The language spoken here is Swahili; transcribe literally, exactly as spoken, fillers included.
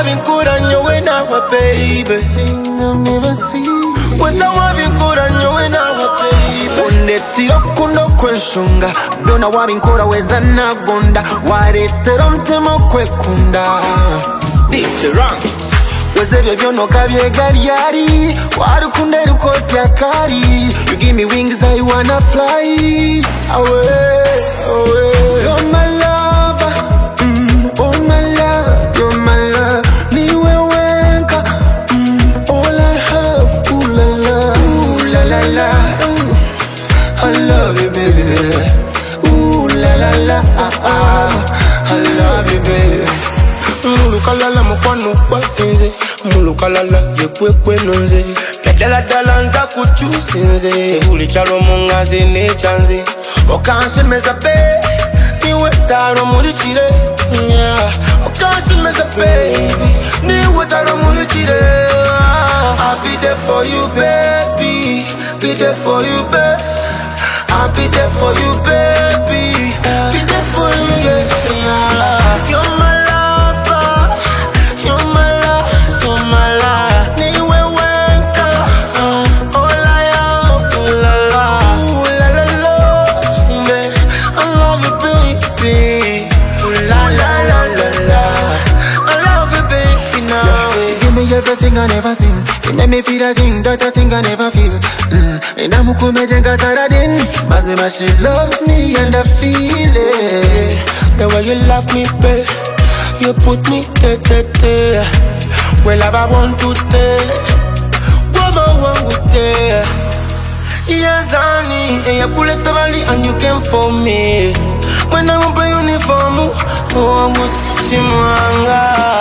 wabinkura nyowe nawe baby. I've never seen. Wesa wabinkura nyowe nawe baby. Ondetira kundo kweshunga Dona wabinkura weza nagonda Waretera mtemo kwekunda D J Ranks. Wezebye byono kabyegalyari Warukunde rukosi akari. You give me wings I wanna fly away, away. You're my lover, mm, oh my love. You're my love, niwe wenka, mm, all I have, ooh la la, ooh la la la, ooh. I love you baby, ooh la la la, ah, ah. I love you baby. Mulukalala mukwano kwa sinze, mulukalala yekwekwe nonze. Pedala dala nza kuchusinze, uli chalo mungazi ne chanze. Okanshemeza pe, niwe taro muri chile. Okanshemeza baby, niwe taro muri chile. I'll be there for you baby, be there for you baby. I'll be there for you baby, be there for you yeah. You're my everything I never seen. You make me feel a thing that I think I never feel. Mm. And I'm kumejenga saradin. Mazima she loves me and I feel it. The way you love me, babe, you put me te te te. Well, I want to take. Woman, one with te. Yes, honey, and you pull a savali and you came for me. When I won't play uniform, oh, I'm with Simwanga.